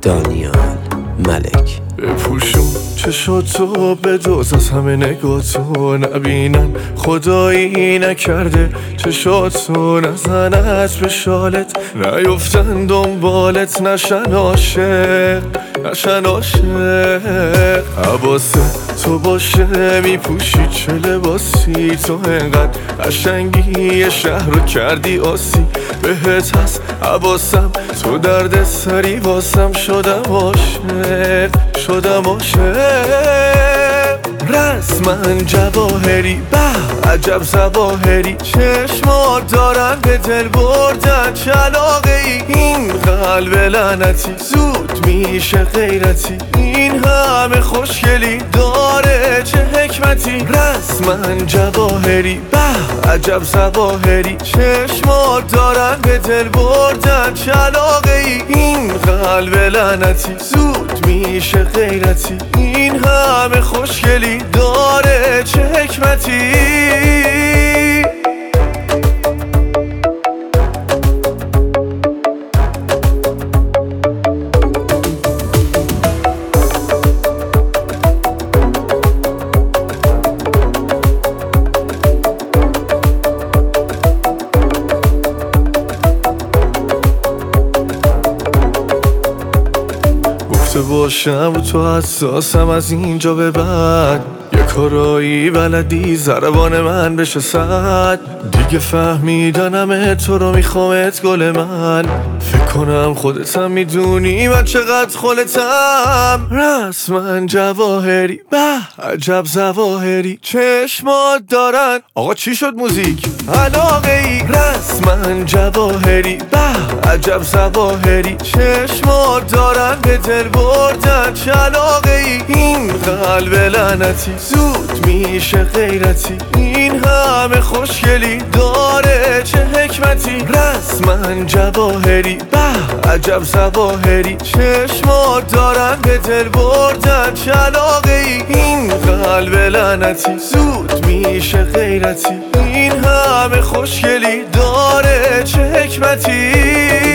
دانیال ملک. بپوشون چشاتو به دوز از همه نگاتو نبینن، خدایی نکرده چشاتو نزنت به شالت، نیفتن دنبالت نشن عاشق نشن عاشق. حواسه تو باشه میپوشی چه لباسی، تو انقدر قشنگی شهر رو کردی آسی، بهت هست حواسم تو درد سری واسم، شدم عاشق شدم عاشق. رسمن جواهری به عجب ظواهری، چشمات دارن به دل بردن چه علاقه ای، این قلب لعنتی زود میشه غیرتی، این همه خوشگلی داره چه حکمتی. رسمن جواهری به عجب ظواهری، چشمات دارن به دل بردن چه علاقه ای، این قلب لعنتی زود میشه غیرتی، این همه خوشگلی داره چه حکمتی. باشم و تو حساسم از اینجا به بعد، یه کارایی بلدی ضربان من بشه صد، دیگه فهمیدنم تو رو میخوامت گل من، فکر کنم خودتم میدونی من چقدر خودتم. رسمن جواهری به عجب ظواهری، چشمات دارن آقا چی شد موزیک علاقه ای. رسمن جواهری به عجب ظواهری، چشمات دارن به دل بردن چه علاقه ای، این قلب لعنتی زود میشه غیرتی، این همه خوشگلی داره چه حکمتی. رسمن جواهری به عجب ظواهری، چشمات دارن به دل بردن چه علاقه ای، این قلب لعنتی زود میشه غیرتی، این همه خوشگلی داره چه حکمتی.